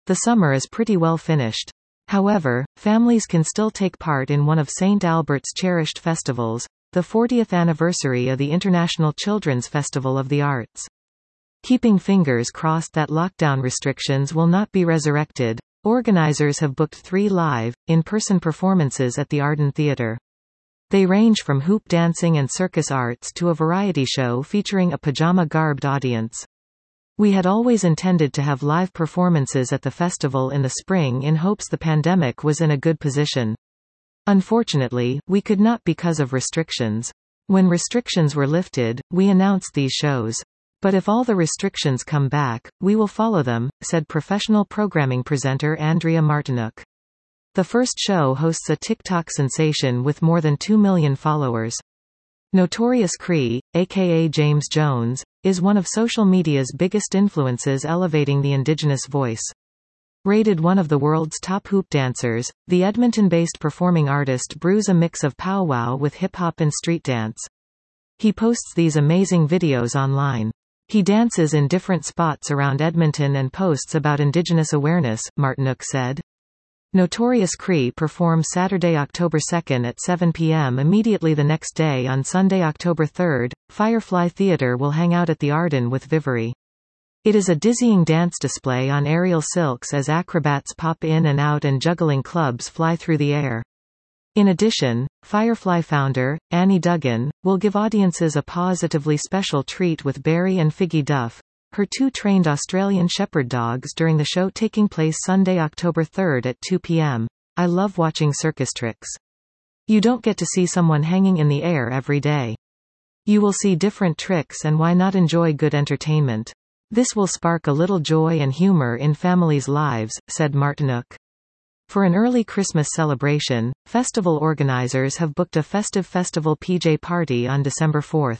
The summer is pretty well finished. However, families can still take part in one of St. Albert's cherished festivals, the 40th anniversary of the International Children's Festival of the Arts. Keeping fingers crossed that lockdown restrictions will not be resurrected, organizers have booked 3 live, in-person performances at the Arden Theatre. They range from hoop dancing and circus arts to a variety show featuring a pajama-garbed audience. We had always intended to have live performances at the festival in the spring in hopes the pandemic was in a good position. Unfortunately, we could not because of restrictions. When restrictions were lifted, we announced these shows. But if all the restrictions come back, we will follow them, said professional programming presenter Andrea Martinuk. The first show hosts a TikTok sensation with more than 2 million followers. Notorious Cree, aka James Jones, is one of social media's biggest influences elevating the indigenous voice. Rated one of the world's top hoop dancers, the Edmonton-based performing artist brews a mix of powwow with hip-hop and street dance. He posts these amazing videos online. He dances in different spots around Edmonton and posts about Indigenous awareness, Martinuk said. Notorious Cree performs Saturday, October 2 at 7 p.m. Immediately the next day on Sunday, October 3, Firefly Theatre will hang out at the Arden with Vivery. It is a dizzying dance display on aerial silks as acrobats pop in and out and juggling clubs fly through the air. In addition, Firefly founder, Annie Duggan, will give audiences a positively special treat with Barry and Figgy Duff, her 2 trained Australian Shepherd dogs during the show taking place Sunday, October 3 at 2 p.m. I love watching circus tricks. You don't get to see someone hanging in the air every day. You will see different tricks, and why not enjoy good entertainment? This will spark a little joy and humor in families' lives, said Martinuk. For an early Christmas celebration, festival organizers have booked a festive festival PJ party on December 4.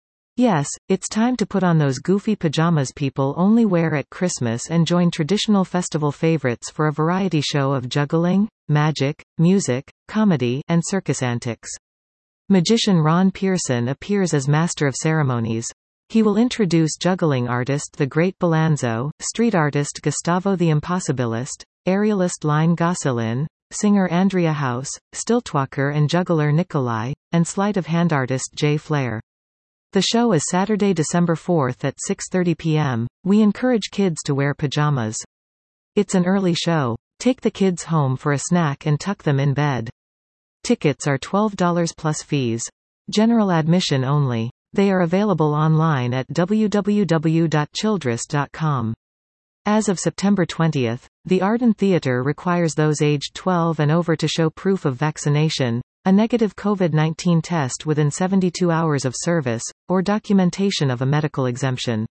Yes, it's time to put on those goofy pajamas people only wear at Christmas and join traditional festival favorites for a variety show of juggling, magic, music, comedy, and circus antics. Magician Ron Pearson appears as master of ceremonies. He will introduce juggling artist The Great Balanzo, street artist Gustavo the Impossibilist, aerialist Line Gosselin, singer Andrea House, stiltwalker and juggler Nikolai, and sleight of hand artist Jay Flair. The show is Saturday, December 4 at 6:30 p.m. We encourage kids to wear pajamas. It's an early show. Take the kids home for a snack and tuck them in bed. Tickets are $12 plus fees. General admission only. They are available online at www.childress.com. As of September 20, the Arden Theatre requires those aged 12 and over to show proof of vaccination, a negative COVID-19 test within 72 hours of service, or documentation of a medical exemption.